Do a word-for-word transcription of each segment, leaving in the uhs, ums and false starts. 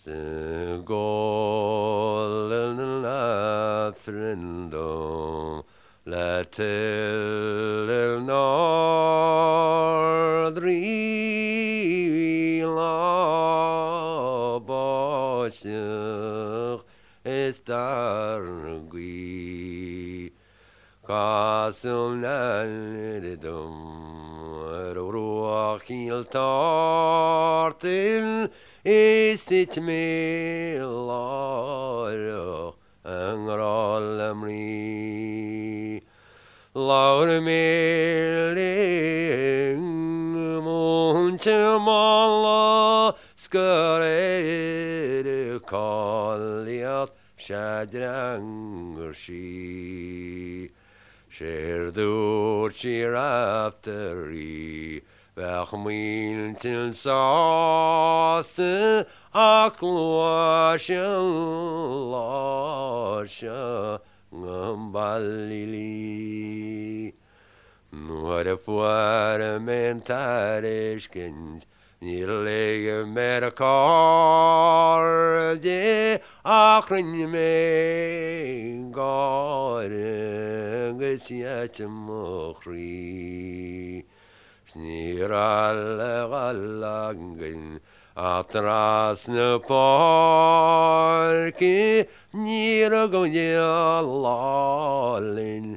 Golden frindom la till nordri la bosher estargui kasul nalidum ruach il tartil is it me laro angralamri laur meling munchmala skare kalliat shadrangshi Sherdur chirafteri Vachmin til sauce akluasha ngambalili Nuare fuare mentareskens Nirlege merkar de achrin me garen gesiat mochri Sniral galangen atras ne parki nirgonya lalin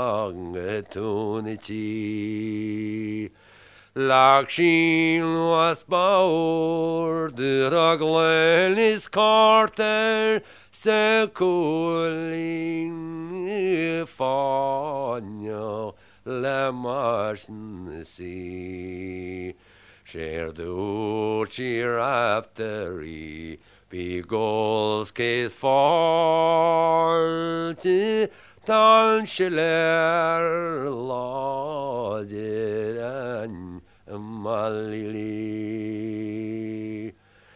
angetuniti Lakshin was baur de raglen is carter sekulin fanyo la marsnsi Sherdur chirafteri Beagles case falte Tal schiller ladiran malili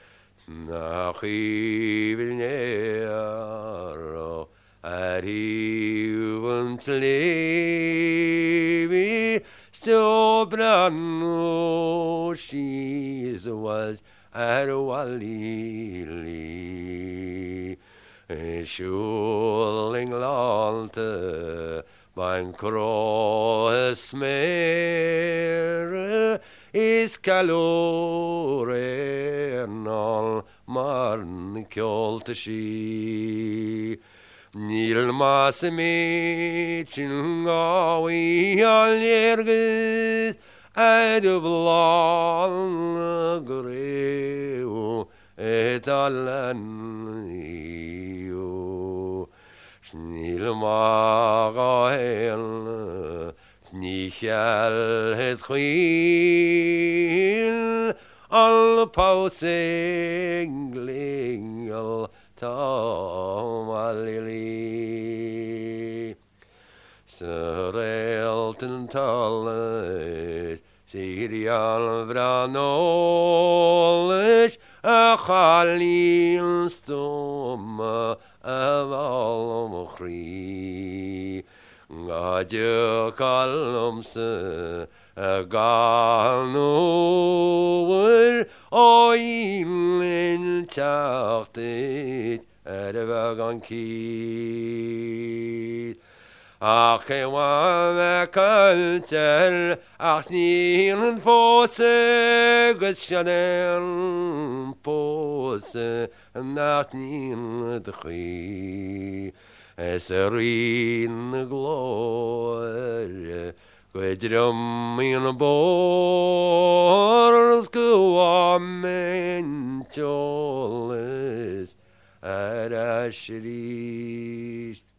Nachi vilnero Arrivant levi Sobrano she was at walili Schuling lalte mein kroes mer is kalorenal marn kjolte ski Nil masme chingawi aljerges adublan greu et allan Snil magael Snichel het chwil Al pausenglingel tamalili Serelten tallet Sirial vranoles A chalil stomme Aval mochri Gadje kalomse Galnoer Oilin tachtit Ervagan kit Ach ewa kulter Ach nilen fose Gushanel pose Nacht nilen dchi Eserin gloria Quedrum in bors Guamentoles Arashris